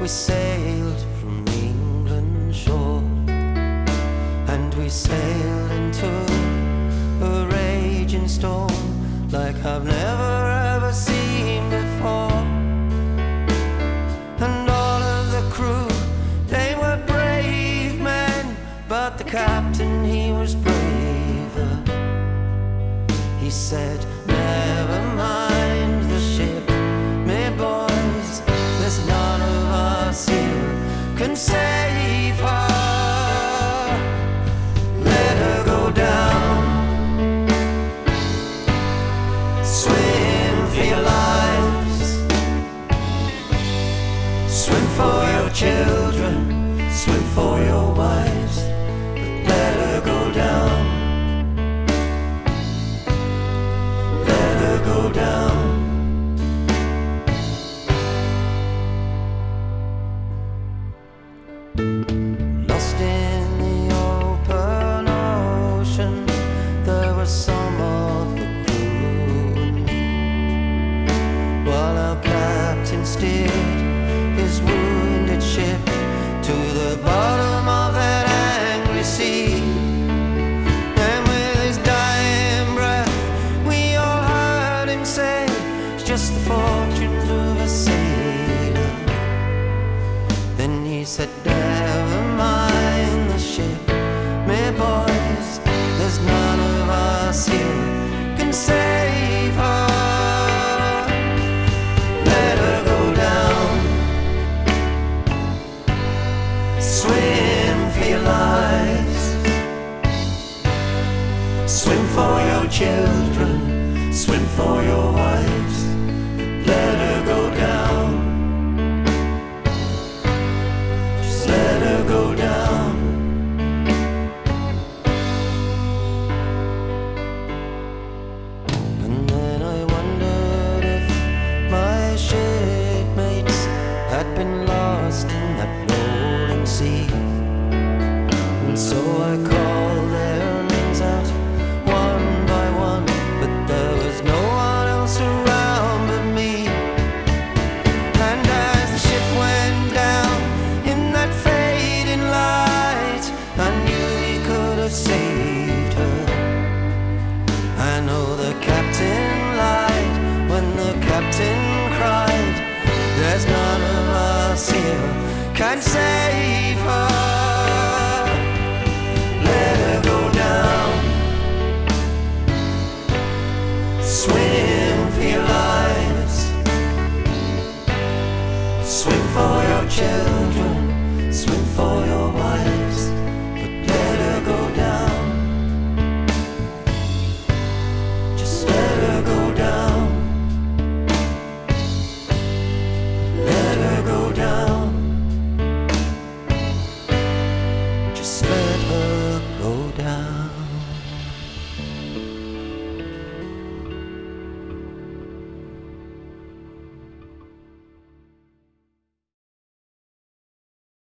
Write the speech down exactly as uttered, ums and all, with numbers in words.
we sailed from England shore, and we sailed into a raging storm like I've never ever seen before. And all of the crew, they were brave men, but the captain, he was braver. He said, never mind the ship, me boys, there's none of us here can save her. Let her go down, swim for your lives, swim for your children, swim for your wives, but let her go down, let her go down. Lost in the open ocean, there was some of the crew and me, while our captain steered his wounded ship to the bottom of that angry sea. And with his dying breath, we all heard him say, it's just the fortunes of a sailor. Then he said, never mind the ship, me boys, there's none of us here can save her. Let her go down, swim for your lives, swim for your children, swim for your wives, let her go down, let her go down. And then I wondered if my shipmates had been lost in that rolling sea. And so I called their names out one by one, but there was no one else around but me. And as the ship went down in that fading light, I knew he could have saved her. I know the captain lied when the captain cried, there's none of us here can save